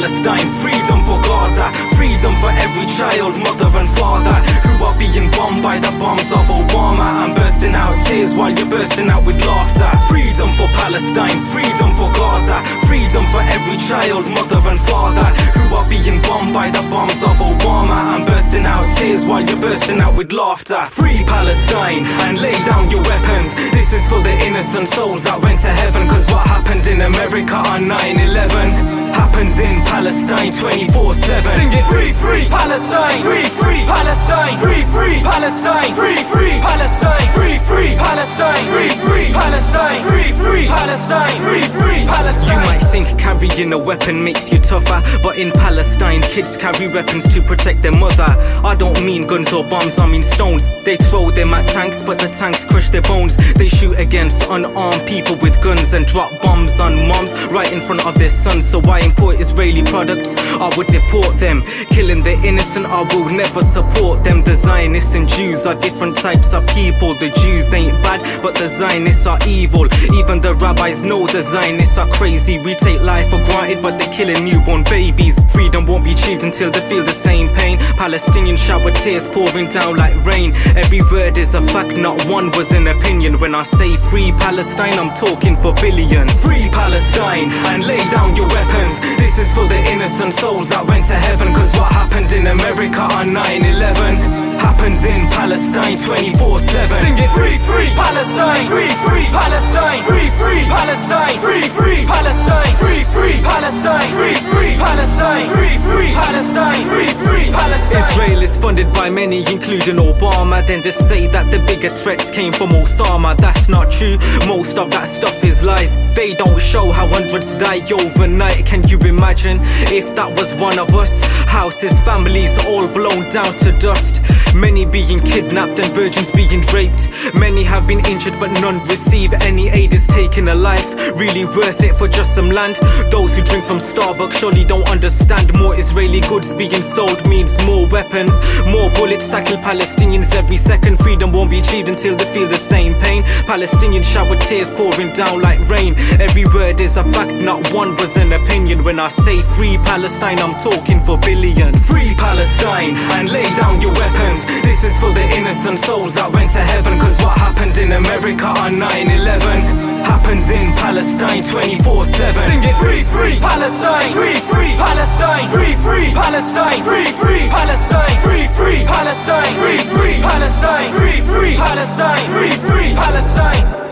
Palestine, freedom for Gaza, freedom for every child, mother and father who are being bombed by the bombs of Obama. I'm bursting out tears while you're bursting out with laughter. Freedom for Palestine, freedom for Gaza, freedom for every child, mother and father who are being bombed by the bombs of Obama. I'm bursting out tears while you're bursting out with laughter. Free Palestine and lay down your weapons. This is for the innocent souls that went to heaven, cause what happened in America on 9/11 happens in Palestine 24/7. Sing it. Free, free Palestine, free, free Palestine, free, free Palestine, free, free Palestine, free, free Palestine, free, free Palestine, free, free Palestine, free, free Palestine. You might think carrying a weapon makes you tougher, but in Palestine kids carry weapons to protect their mother. I don't mean guns or bombs, I mean stones. They throw them at tanks, but the tanks crush their bones. They shoot against unarmed people with guns and drop bombs on moms right in front of their sons. So why import Israeli products? I would deport them. Killing the innocent, I will never support them. The Zionists and Jews are different types of people. The Jews ain't bad, but the Zionists are evil. Even the rabbis know the Zionists are crazy. We take life for granted, but they're killing newborn babies. Freedom won't be achieved until they feel the same pain. Palestinians shower tears pouring down like rain. Every word is a fact, not one was an opinion. When I say free Palestine, I'm talking for billions. Free Palestine and lay down your weapons. This is for the innocent souls that went to heaven, cause what happened in America on 9/11 happens in Palestine 24/7. Sing it. Free, free Palestine, free, free Palestine, free, free Palestine, free, free Palestine, free, free Palestine, free, free Palestine, free, free Palestine, free, free Palestine. Israel is funded by many, including Obama. Then to say that the bigger threats came from Osama, that's not true. Most of that stuff is lies. They don't show how hundreds die overnight. Can you imagine if that was one of us? Houses, families all blown down to dust. Many being kidnapped and virgins being raped. Many have been injured but none receive any aid. Is taking a life really worth it for just some land? Those who drink from Starbucks surely don't understand. More Israeli goods being sold means more weapons, more bullets tackle Palestinians every second. Freedom won't be achieved until they feel the same pain. Palestinians shower tears pouring down like rain. Every word is a fact, not one was an opinion. When I say free Palestine, I'm talking for billions. Free Palestine and lay down your weapons. This is for the innocent souls that went to heaven, cause what happened in America on 9/11 happens in Palestine 24/7. Sing it. Free, free Palestine, free, free Palestine, free, free Palestine, free, free Palestine, free, free Palestine, free, free Palestine, free, free Palestine, free, free Palestine.